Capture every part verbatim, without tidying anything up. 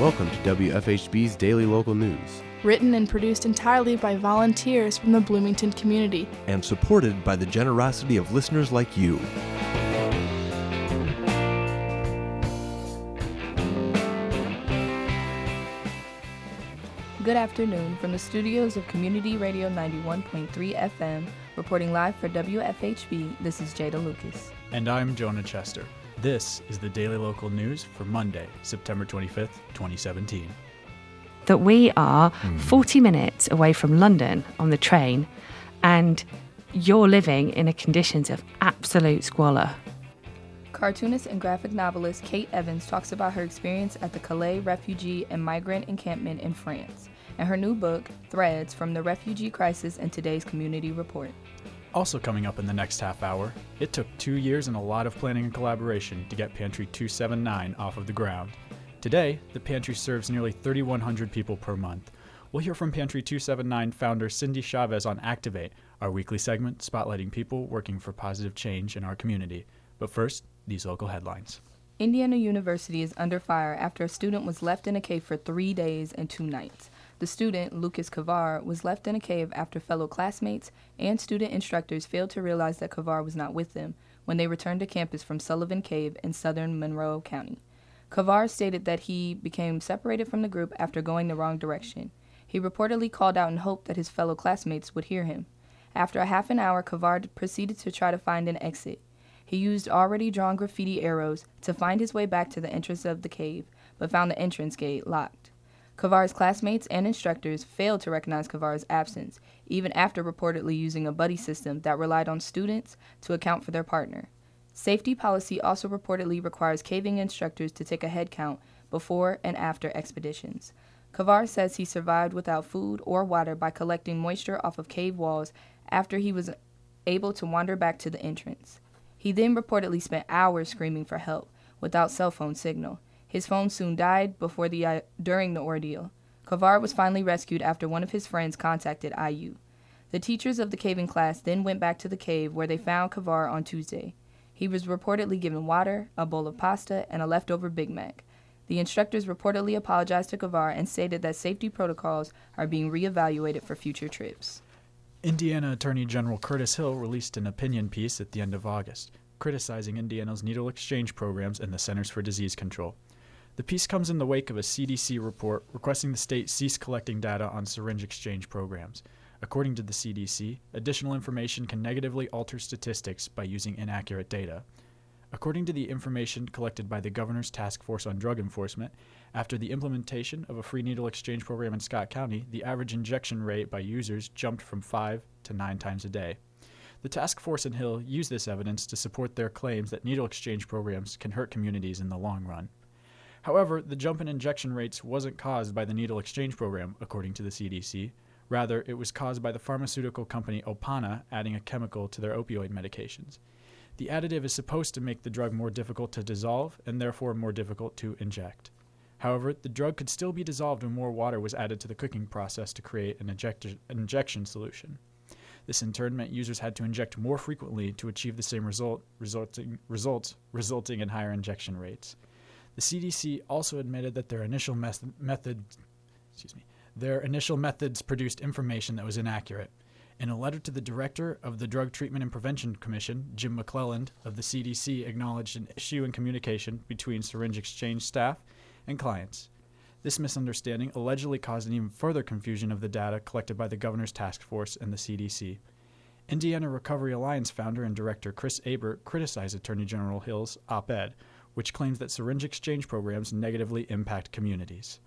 Welcome to W F H B's Daily Local News. Written and produced entirely by volunteers from the Bloomington community. And supported by the generosity of listeners like you. Good afternoon from the studios of Community Radio ninety-one point three F M, reporting live for W F H B, this is Jada Lucas. And I'm Jonah Chester. This is the Daily Local News for Monday, September twenty-fifth, twenty seventeen. That we are mm. forty minutes away from London on the train, and you're living in a conditions of absolute squalor. Cartoonist and graphic novelist Kate Evans talks about her experience at the Calais refugee and migrant encampment in France, and her new book, Threads from the Refugee Crisis and Today's Community Report. Also coming up in the next half hour, it took two years and a lot of planning and collaboration to get Pantry two seventy-nine off of the ground. Today, the Pantry serves nearly thirty-one hundred people per month. We'll hear from Pantry two seventy-nine founder Cindy Chavez on Activate, our weekly segment spotlighting people working for positive change in our community. But first, these local headlines. Indiana University is under fire after a student was left in a cave for three days and two nights. The student, Lucas Kavar, was left in a cave after fellow classmates and student instructors failed to realize that Kavar was not with them when they returned to campus from Sullivan Cave in southern Monroe County. Kavar stated that he became separated from the group after going the wrong direction. He reportedly called out in hope that his fellow classmates would hear him. After a half an hour, Kavar proceeded to try to find an exit. He used already drawn graffiti arrows to find his way back to the entrance of the cave, but found the entrance gate locked. Kavar's classmates and instructors failed to recognize Kavar's absence, even after reportedly using a buddy system that relied on students to account for their partner. Safety policy also reportedly requires caving instructors to take a head count before and after expeditions. Kavar says he survived without food or water by collecting moisture off of cave walls after he was able to wander back to the entrance. He then reportedly spent hours screaming for help without cell phone signal. His phone soon died before the uh, during the ordeal. Kavar was finally rescued after one of his friends contacted I U. The teachers of the caving class then went back to the cave where they found Kavar on Tuesday. He was reportedly given water, a bowl of pasta, and a leftover Big Mac. The instructors reportedly apologized to Kavar and stated that safety protocols are being reevaluated for future trips. Indiana Attorney General Curtis Hill released an opinion piece at the end of August, criticizing Indiana's needle exchange programs and the Centers for Disease Control. The piece comes in the wake of a C D C report requesting the state cease collecting data on syringe exchange programs. According to the C D C, additional information can negatively alter statistics by using inaccurate data. According to the information collected by the Governor's Task Force on Drug Enforcement, after the implementation of a free needle exchange program in Scott County, the average injection rate by users jumped from five to nine times a day. The task force and Hill use this evidence to support their claims that needle exchange programs can hurt communities in the long run. However, the jump in injection rates wasn't caused by the needle exchange program, according to the C D C. Rather, it was caused by the pharmaceutical company Opana adding a chemical to their opioid medications. The additive is supposed to make the drug more difficult to dissolve and therefore more difficult to inject. However, the drug could still be dissolved when more water was added to the cooking process to create an eject- injection solution. This in turn meant users had to inject more frequently to achieve the same result, resulting, results, resulting in higher injection rates. The C D C also admitted that their initial mes- method, excuse me, their initial methods produced information that was inaccurate. In a letter to the director of the Drug Treatment and Prevention Commission, Jim McClelland of the C D C acknowledged an issue in communication between syringe exchange staff and clients. This misunderstanding allegedly caused an even further confusion of the data collected by the Governor's Task Force and the C D C. Indiana Recovery Alliance founder and director Chris Abert criticized Attorney General Hill's op-ed, which claims that syringe exchange programs negatively impact communities.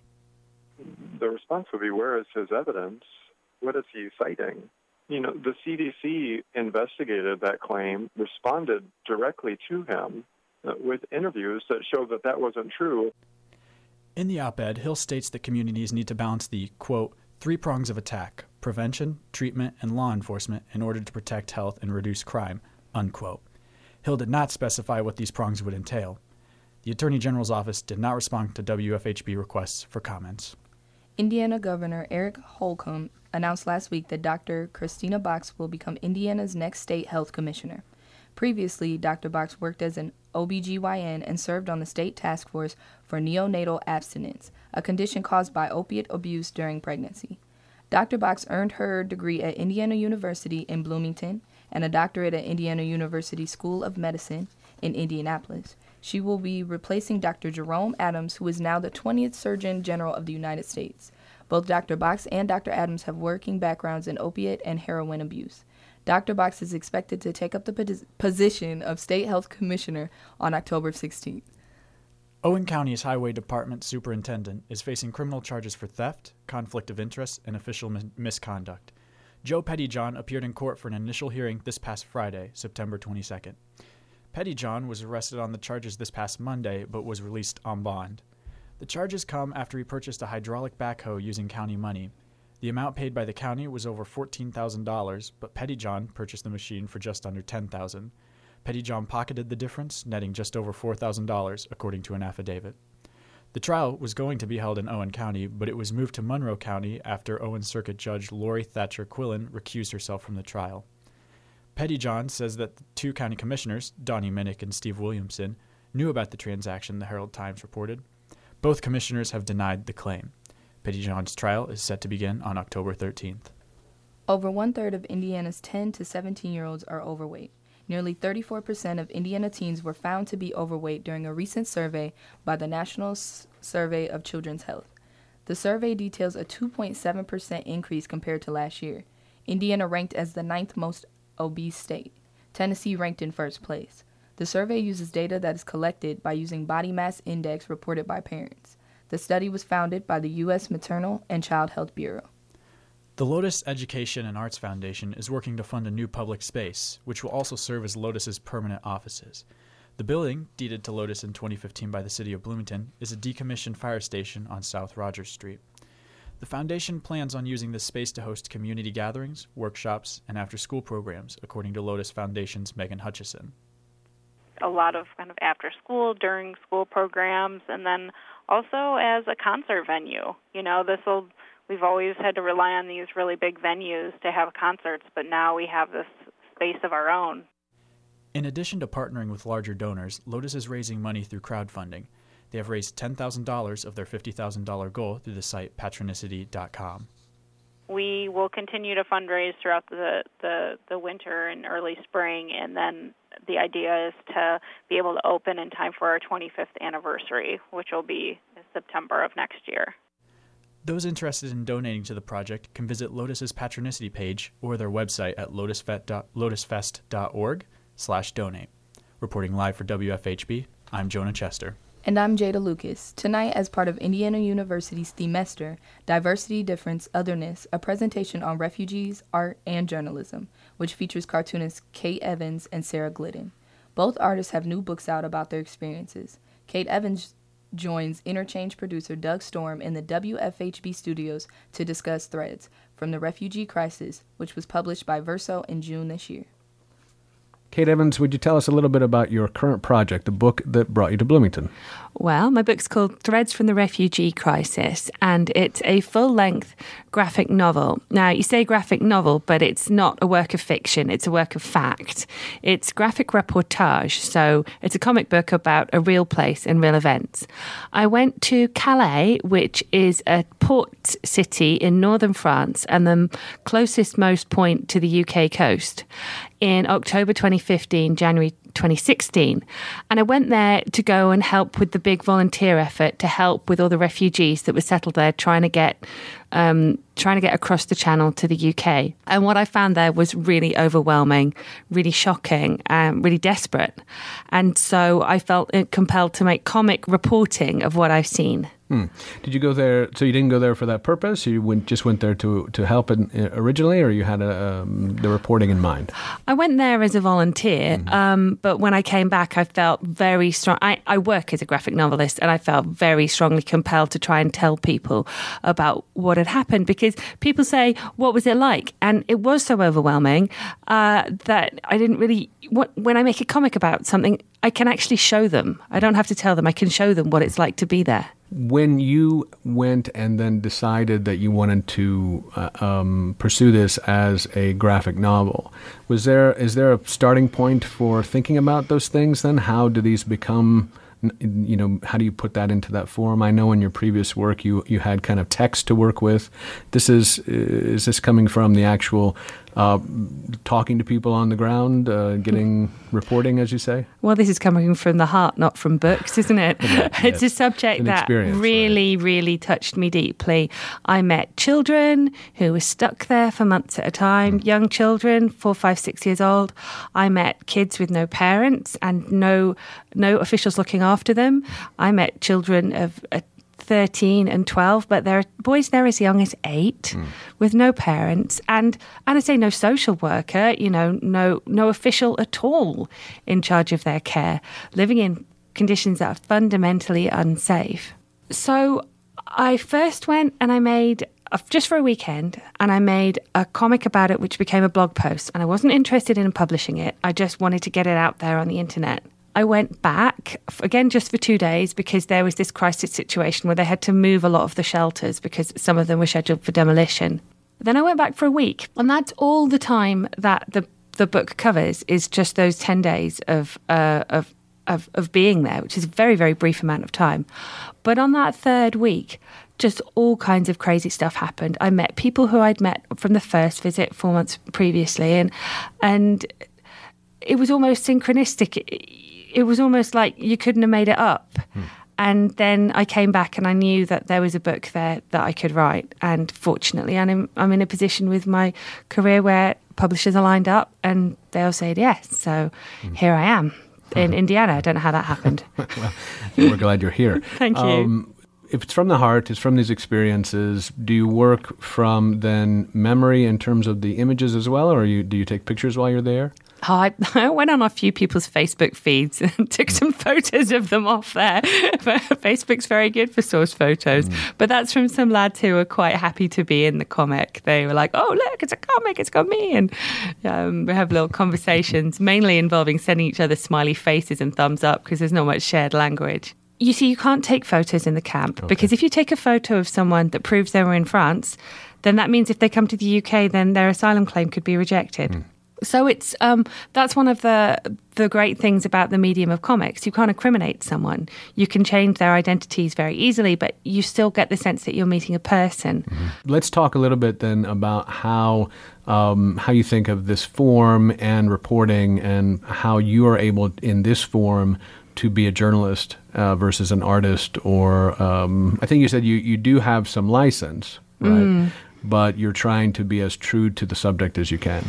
The response would be, where is his evidence? What is he citing? You know, the C D C investigated that claim, responded directly to him uh, with interviews that showed that that wasn't true. In the op-ed, Hill states that communities need to balance the, quote, three prongs of attack, prevention, treatment, and law enforcement in order to protect health and reduce crime, unquote. Hill did not specify what these prongs would entail. The Attorney General's office did not respond to W F H B requests for comments. Indiana Governor Eric Holcomb announced last week that Doctor Christina Box will become Indiana's next state health commissioner. Previously, Doctor Box worked as an O B G Y N and served on the state task force for neonatal abstinence, a condition caused by opiate abuse during pregnancy. Doctor Box earned her degree at Indiana University in Bloomington and a doctorate at Indiana University School of Medicine in Indianapolis. She will be replacing Doctor Jerome Adams, who is now the twentieth Surgeon General of the United States. Both Doctor Box and Doctor Adams have working backgrounds in opiate and heroin abuse. Doctor Box is expected to take up the pos- position of State Health Commissioner on October sixteenth. Owen County's Highway Department Superintendent is facing criminal charges for theft, conflict of interest, and official mis- misconduct. Joe Pettyjohn appeared in court for an initial hearing this past Friday, September twenty-second. Pettyjohn was arrested on the charges this past Monday, but was released on bond. The charges come after he purchased a hydraulic backhoe using county money. The amount paid by the county was over fourteen thousand dollars, but Pettyjohn purchased the machine for just under ten thousand dollars. Pettyjohn pocketed the difference, netting just over four thousand dollars, according to an affidavit. The trial was going to be held in Owen County, but it was moved to Monroe County after Owen Circuit Judge Lori Thatcher Quillen recused herself from the trial. Pettyjohn says that the two county commissioners, Donnie Minnick and Steve Williamson, knew about the transaction, the Herald Times reported. Both commissioners have denied the claim. Pettyjohn's trial is set to begin on October thirteenth. Over one-third of Indiana's ten to seventeen-year-olds are overweight. Nearly thirty-four percent of Indiana teens were found to be overweight during a recent survey by the National S- Survey of Children's Health. The survey details a two point seven percent increase compared to last year. Indiana ranked as the ninth most obese state. Tennessee ranked in first place. The survey uses data that is collected by using body mass index reported by parents. The study was founded by the U S Maternal and Child Health Bureau. The Lotus Education and Arts Foundation is working to fund a new public space, which will also serve as Lotus's permanent offices. The building, deeded to Lotus in twenty fifteen by the city of Bloomington, is a decommissioned fire station on South Rogers Street. The foundation plans on using this space to host community gatherings, workshops, and after-school programs, according to Lotus Foundation's Megan Hutchison. A lot of kind of after-school, during-school programs, and then also as a concert venue. You know, this will we've always had to rely on these really big venues to have concerts, but now we have this space of our own. In addition to partnering with larger donors, Lotus is raising money through crowdfunding. They have raised ten thousand dollars of their fifty thousand dollars goal through the site patronicity dot com. We will continue to fundraise throughout the, the, the winter and early spring, and then the idea is to be able to open in time for our twenty-fifth anniversary, which will be September of next year. Those interested in donating to the project can visit Lotus's Patronicity page or their website at lotusfest dot org slash donate. Reporting live for W F H B, I'm Jonah Chester. And I'm Jada Lucas. Tonight, as part of Indiana University's Themester, Diversity, Difference, Otherness, a presentation on refugees, art, and journalism, which features cartoonists Kate Evans and Sarah Glidden. Both artists have new books out about their experiences. Kate Evans joins Interchange producer Doug Storm in the W F H B studios to discuss Threads from the Refugee Crisis, which was published by Verso in June this year. Kate Evans, would you tell us a little bit about your current project, the book that brought you to Bloomington? Well, my book's called Threads from the Refugee Crisis, and it's a full-length graphic novel. Now, you say graphic novel, but it's not a work of fiction. It's a work of fact. It's graphic reportage, so it's a comic book about a real place and real events. I went to Calais, which is a port city in northern France and the closest most point to the U K coast, in October twenty fifteen, January twenty sixteen. And I went there to go and help with the big volunteer effort to help with all the refugees that were settled there trying to get um, trying to get across the channel to the U K. And what I found there was really overwhelming, really shocking, and really desperate. And so I felt compelled to make comic reporting of what I've seen. Hmm. Did you go there, so you didn't go there for that purpose? You went, just went there to, to help in, uh, originally, or you had a, um, the reporting in mind? I went there as a volunteer, mm-hmm. um, but when I came back, I felt very strong. I, I work as a graphic novelist, and I felt very strongly compelled to try and tell people about what had happened, because people say, what was it like? And it was so overwhelming uh, that I didn't really, what, when I make a comic about something, I can actually show them. I don't have to tell them. I can show them what it's like to be there. when you went and then decided that you wanted to uh, um, pursue this as a graphic novel, was there is there a starting point for thinking about those things then? How do these become, you know, how do you put that into that form? I know in your previous work you, you had kind of text to work with. This is, is this coming from the actual uh, talking to people on the ground, uh, getting reporting, as you say? Well, this is coming from the heart, not from books, isn't it? Yes. It's a subject An that really, right? really touched me deeply. I met children who were stuck there for months at a time, mm. young children, four, five, six years old. I met kids with no parents and no no officials looking after them. I met children of uh, thirteen and twelve, but there are boys there as young as eight mm. with no parents and, and I say no social worker, you know, no no official at all in charge of their care, living in conditions that are fundamentally unsafe. So I first went and I made, just for a weekend, and I made a comic about it, which became a blog post. And I wasn't interested in publishing it. I just wanted to get it out there on the internet. I went back, again, just for two days because there was this crisis situation where they had to move a lot of the shelters because some of them were scheduled for demolition. Then I went back for a week, and that's all the time that the the book covers is just those ten days of uh, of, of of being there, which is a very, very brief amount of time. But on that third week, just all kinds of crazy stuff happened. I met people who I'd met from the first visit four months previously, and and it was almost synchronistic. It, It was almost like you couldn't have made it up. Hmm. And then I came back and I knew that there was a book there that I could write. And fortunately, I'm in, I'm in a position with my career where publishers are lined up and they'll say yes. So hmm. here I am in Indiana. I don't know how that happened. Well, we're glad you're here. Thank you. Um, if it's from the heart, it's from these experiences, do you work from then memory in terms of the images as well? Or you, do you take pictures while you're there? Oh, I, I went on a few people's Facebook feeds and took some photos of them off there. Facebook's very good for source photos. Mm. But that's from some lads who were quite happy to be in the comic. They were like, oh, look, it's a comic, it's got me. And um, we have little conversations, mainly involving sending each other smiley faces and thumbs up because there's not much shared language. You see, you can't take photos in the camp okay. because if you take a photo of someone that proves they were in France, then that means if they come to the U K, then their asylum claim could be rejected. Mm. So it's um, that's one of the the great things about the medium of comics. You can't incriminate someone. You can change their identities very easily, but you still get the sense that you're meeting a person. Mm-hmm. Let's talk a little bit then about how um, how you think of this form and reporting and how you are able in this form to be a journalist uh, versus an artist. Or um, I think you said you, you do have some license, right? Mm. But you're trying to be as true to the subject as you can.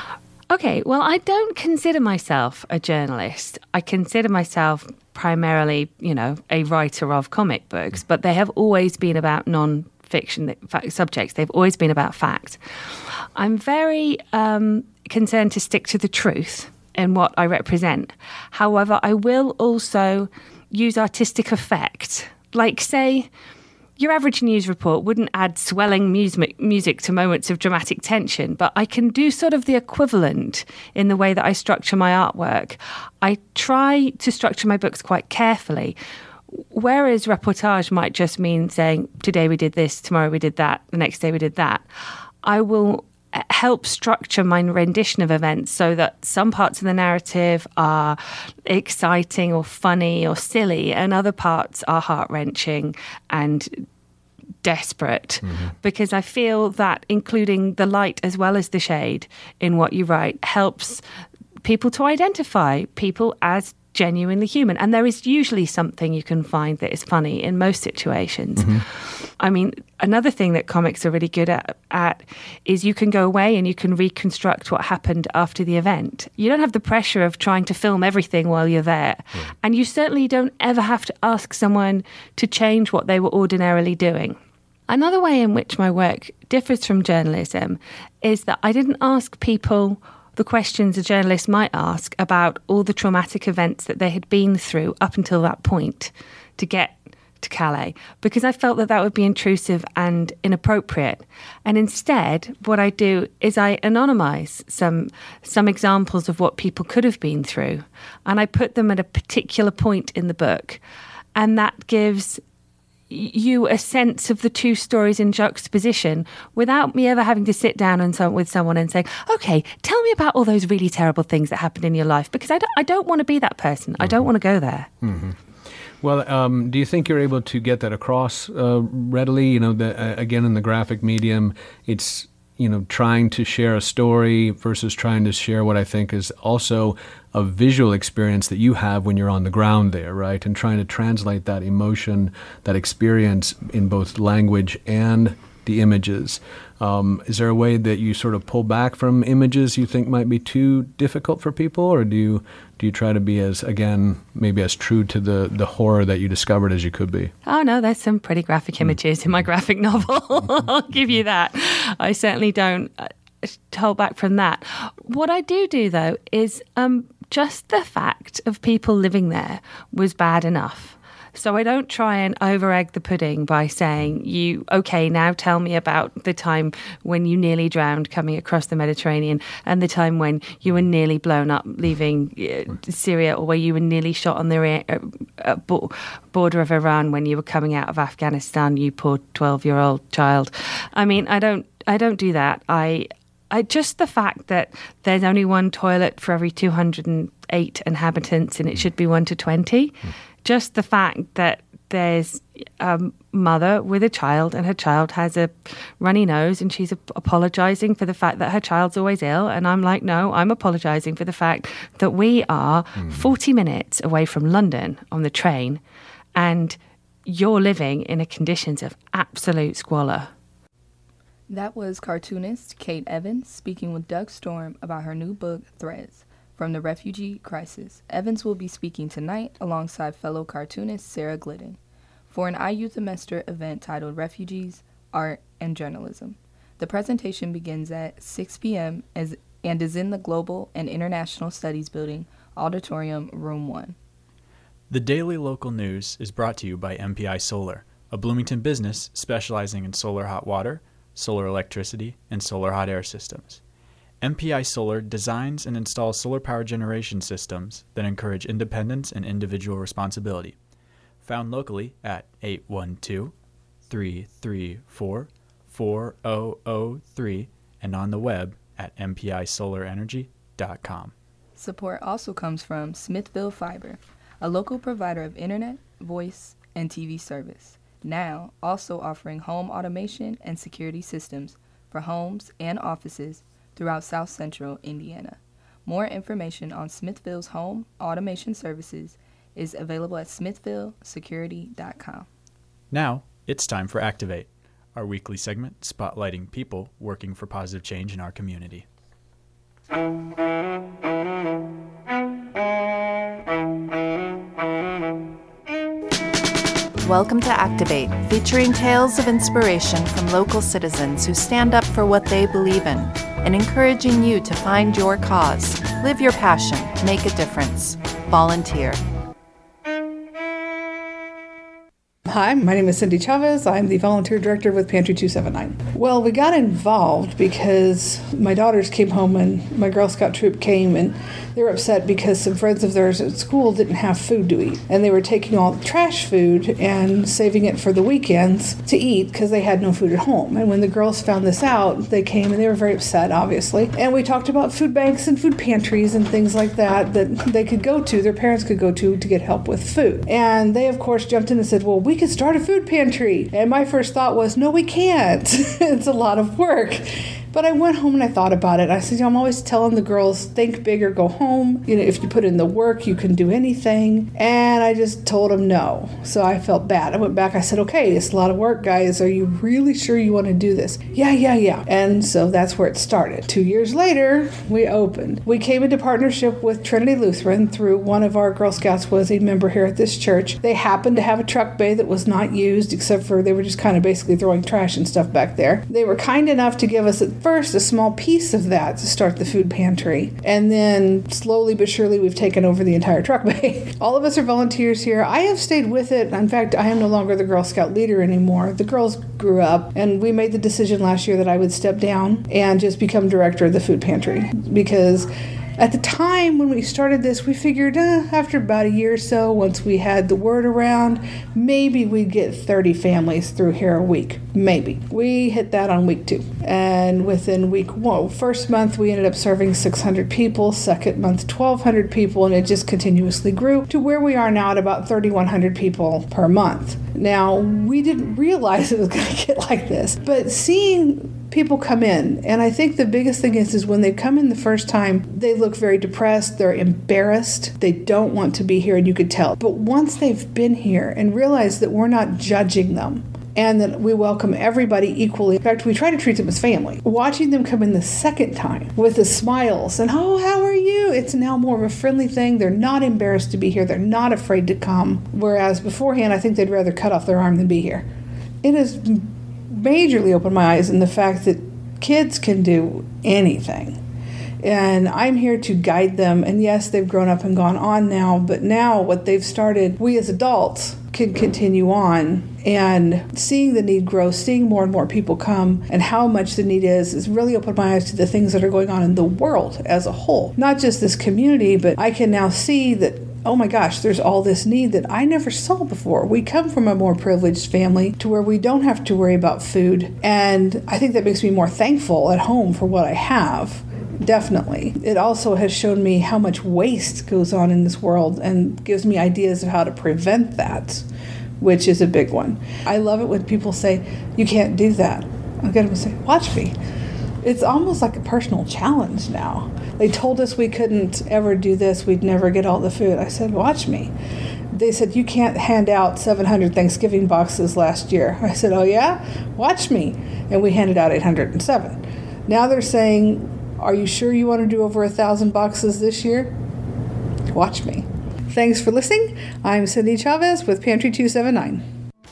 Okay, well, I don't consider myself a journalist. I consider myself primarily, you know, a writer of comic books, but they have always been about non-fiction subjects. They've always been about fact. I'm very um, concerned to stick to the truth in what I represent. However, I will also use artistic effect. Like, say, your average news report wouldn't add swelling music, music to moments of dramatic tension, but I can do sort of the equivalent in the way that I structure my artwork. I try to structure my books quite carefully, whereas reportage might just mean saying, today we did this, tomorrow we did that, the next day we did that. I will help structure my rendition of events so that some parts of the narrative are exciting or funny or silly and other parts are heart-wrenching and desperate. Mm-hmm. Because I feel that including the light as well as the shade in what you write helps people to identify people as genuinely human. And there is usually something you can find that is funny in most situations. Mm-hmm. I mean, another thing that comics are really good at, at is you can go away and you can reconstruct what happened after the event. You don't have the pressure of trying to film everything while you're there. Yeah. And you certainly don't ever have to ask someone to change what they were ordinarily doing. Another way in which my work differs from journalism is that I didn't ask people the questions a journalist might ask about all the traumatic events that they had been through up until that point to get to Calais, because I felt that that would be intrusive and inappropriate. And instead, what I do is I anonymise some some examples of what people could have been through, and I put them at a particular point in the book, and that gives you a sense of the two stories in juxtaposition without me ever having to sit down and so, with someone and say, okay, tell me about all those really terrible things that happened in your life, because I don't, I don't want to be that person. I don't want to go there. Mm-hmm. Well, um, do you think you're able to get that across uh, readily? You know, the, uh, again, in the graphic medium, it's, you know, trying to share a story versus trying to share what I think is also a visual experience that you have when you're on the ground there, right? And trying to translate that emotion, that experience in both language and the images. Um, is there a way that you sort of pull back from images you think might be too difficult for people, or do you do you try to be as, again, maybe as true to the, the horror that you discovered as you could be? Oh, no, there's some pretty graphic images in my graphic novel. I'll give you that. I certainly don't uh, hold back from that. What I do do, though, is um, just the fact of people living there was bad enough. So I don't try and over-egg the pudding by saying, "You okay, now tell me about the time when you nearly drowned coming across the Mediterranean and the time when you were nearly blown up leaving uh, Syria, or where you were nearly shot on the uh, uh, bo- border of Iran when you were coming out of Afghanistan, you poor twelve-year-old child." I mean, I don't, I don't do that. I, I just the fact that there's only one toilet for every two hundred eight inhabitants, and it should be one to twenty. Mm. Just the fact that there's a mother with a child and her child has a runny nose and she's apologizing for the fact that her child's always ill. And I'm like, no, I'm apologizing for the fact that we are mm. forty minutes away from London on the train and you're living in a conditions of absolute squalor. That was cartoonist Kate Evans speaking with Doug Storm about her new book, Threads, from the refugee crisis. Evans will be speaking tonight alongside fellow cartoonist Sarah Glidden for an I U Themester event titled Refugees, Art, and Journalism. The presentation begins at six p.m. as, and is in the Global and International Studies Building, Auditorium, Room one. The Daily Local News is brought to you by M P I Solar, a Bloomington business specializing in solar hot water, solar electricity, and solar hot air systems. M P I Solar designs and installs solar power generation systems that encourage independence and individual responsibility. Found locally at eight one two, three three four, four zero zero three and on the web at m p i solar energy dot com. Support also comes from Smithville Fiber, a local provider of internet, voice, and T V service, now also offering home automation and security systems for homes and offices throughout South Central Indiana. More information on Smithville's home automation services is available at smithville security dot com. Now, it's time for Activate, our weekly segment spotlighting people working for positive change in our community. Welcome to Activate, featuring tales of inspiration from local citizens who stand up for what they believe in, and encouraging you to find your cause, live your passion, make a difference. Volunteer. Hi, my name is Cindy Chavez. I'm the volunteer director with Pantry two seventy-nine. Well, we got involved because my daughters came home and my Girl Scout troop came, and they were upset because some friends of theirs at school didn't have food to eat. And they were taking all the trash food and saving it for the weekends to eat because they had no food at home. And when the girls found this out, they came and they were very upset, obviously. And we talked about food banks and food pantries and things like that that they could go to, their parents could go to to get help with food. And they, of course, jumped in and said, well, we could start a food pantry. And my first thought was, no, we can't. It's a lot of work. But I went home and I thought about it. I said, you know, I'm always telling the girls, think big or go home. You know, if you put in the work, you can do anything. And I just told them no. So I felt bad. I went back. I said, okay, it's a lot of work, guys. Are you really sure you want to do this? Yeah, yeah, yeah. And so that's where it started. Two years later, we opened. We came into partnership with Trinity Lutheran through one of our Girl Scouts was a member here at this church. They happened to have a truck bay that was not used, except for they were just kind of basically throwing trash and stuff back there. They were kind enough to give us at first a small piece of that to start the food pantry. And then slowly but surely we've taken over the entire truck bay. All of us are volunteers here. I have stayed with it. In fact, I am no longer the Girl Scout leader anymore. The girls grew up and we made the decision last year that I would step down and just become director of the food pantry because At the time when we started this, we figured uh, after about a year or so, once we had the word around, maybe we'd get thirty families through here a week. Maybe. We hit that on week two. And within week one, first month, we ended up serving six hundred people, second month, twelve hundred people, and it just continuously grew to where we are now at about thirty-one hundred people per month. Now, we didn't realize it was going to get like this, but seeing people come in, and I think the biggest thing is is when they come in the first time, they look very depressed, they're embarrassed, they don't want to be here, and you could tell. But once they've been here and realize that we're not judging them and that we welcome everybody equally, in fact, we try to treat them as family. Watching them come in the second time with the smiles and, oh, how are you? It's now more of a friendly thing. They're not embarrassed to be here. They're not afraid to come. Whereas beforehand, I think they'd rather cut off their arm than be here. It is majorly opened my eyes in the fact that kids can do anything. And I'm here to guide them. And yes, they've grown up and gone on now, but now what they've started, we as adults can continue on. And seeing the need grow, seeing more and more people come, and how much the need is, has really opened my eyes to the things that are going on in the world as a whole. Not just this community, but I can now see that, oh my gosh, there's all this need that I never saw before. We come from a more privileged family to where we don't have to worry about food. And I think that makes me more thankful at home for what I have. Definitely. It also has shown me how much waste goes on in this world and gives me ideas of how to prevent that, which is a big one. I love it when people say, you can't do that. I get them to say, watch me. It's almost like a personal challenge now. They told us we couldn't ever do this, we'd never get all the food. I said, watch me. They said, you can't hand out seven hundred Thanksgiving boxes last year. I said, oh yeah? Watch me. And we handed out eight hundred seven. Now they're saying, are you sure you want to do over one thousand boxes this year? Watch me. Thanks for listening. I'm Cindy Chavez with Pantry two seventy-nine.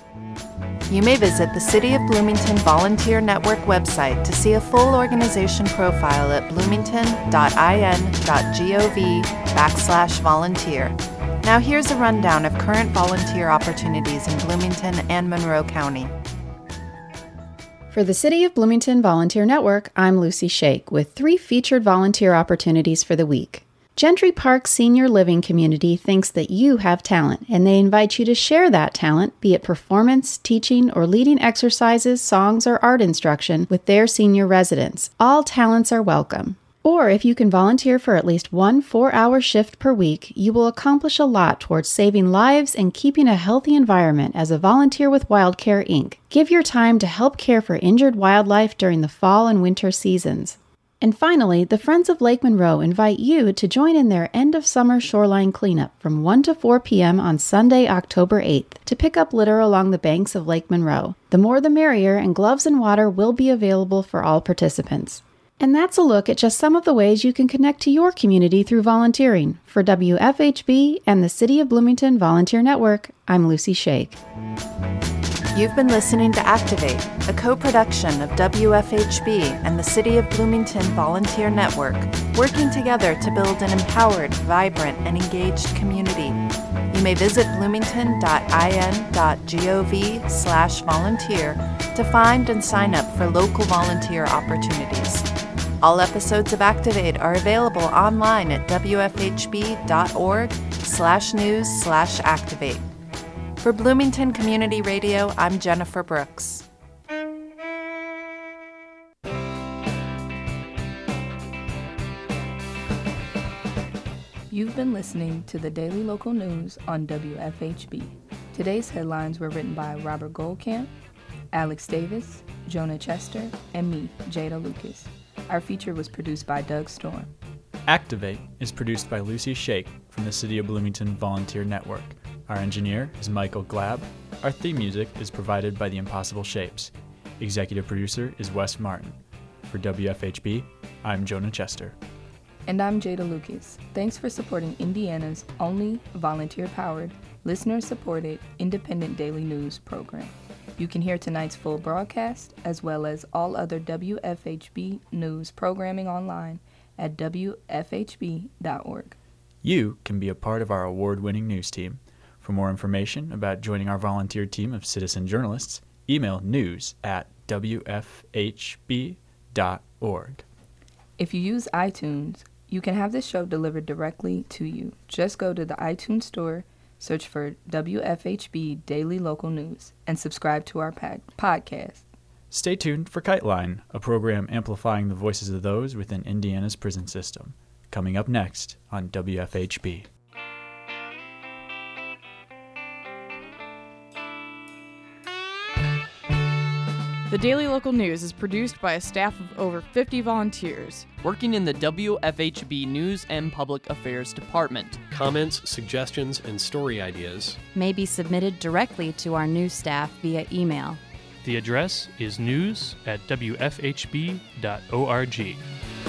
You may visit the City of Bloomington Volunteer Network website to see a full organization profile at bloomington.in.gov backslash volunteer. Now here's a rundown of current volunteer opportunities in Bloomington and Monroe County. For the City of Bloomington Volunteer Network, I'm Lucy Shake with three featured volunteer opportunities for the week. Gentry Park Senior Living Community thinks that you have talent, and they invite you to share that talent, be it performance, teaching, or leading exercises, songs, or art instruction with their senior residents. All talents are welcome. Or if you can volunteer for at least one four-hour shift per week, you will accomplish a lot towards saving lives and keeping a healthy environment as a volunteer with WildCare Incorporated. Give your time to help care for injured wildlife during the fall and winter seasons. And finally, the Friends of Lake Monroe invite you to join in their end-of-summer shoreline cleanup from one to four p.m. on Sunday, October eighth, to pick up litter along the banks of Lake Monroe. The more the merrier, and gloves and water will be available for all participants. And that's a look at just some of the ways you can connect to your community through volunteering. For W F H B and the City of Bloomington Volunteer Network, I'm Lucy Shake. You've been listening to Activate, a co-production of W F H B and the City of Bloomington Volunteer Network, working together to build an empowered, vibrant, and engaged community. You may visit bloomington.in.gov slash volunteer to find and sign up for local volunteer opportunities. All episodes of Activate are available online at wfhb.org slash news slash activate. For Bloomington Community Radio, I'm Jennifer Brooks. You've been listening to the Daily Local News on W F H B. Today's headlines were written by Robert Goldkamp, Alex Davis, Jonah Chester, and me, Jada Lucas. Our feature was produced by Doug Storm. Activate is produced by Lucy Shake from the City of Bloomington Volunteer Network. Our engineer is Michael Glab. Our theme music is provided by The Impossible Shapes. Executive producer is Wes Martin. For W F H B, I'm Jonah Chester. And I'm Jada Lucas. Thanks for supporting Indiana's only volunteer-powered, listener-supported, independent daily news program. You can hear tonight's full broadcast, as well as all other W F H B news programming online at w f h b dot org. You can be a part of our award-winning news team. For more information about joining our volunteer team of citizen journalists, email news at w f h b dot org. If you use iTunes, You can have this show delivered directly to you. Just go to the iTunes Store, search for W F H B Daily Local News, and subscribe to our pod- podcast. Stay tuned for Kite Line, a program amplifying the voices of those within Indiana's prison system. Coming up next on W F H B. The Daily Local News is produced by a staff of over fifty volunteers working in the W F H B News and Public Affairs Department. Comments, suggestions, and story ideas may be submitted directly to our news staff via email. The address is news at w f h b dot org.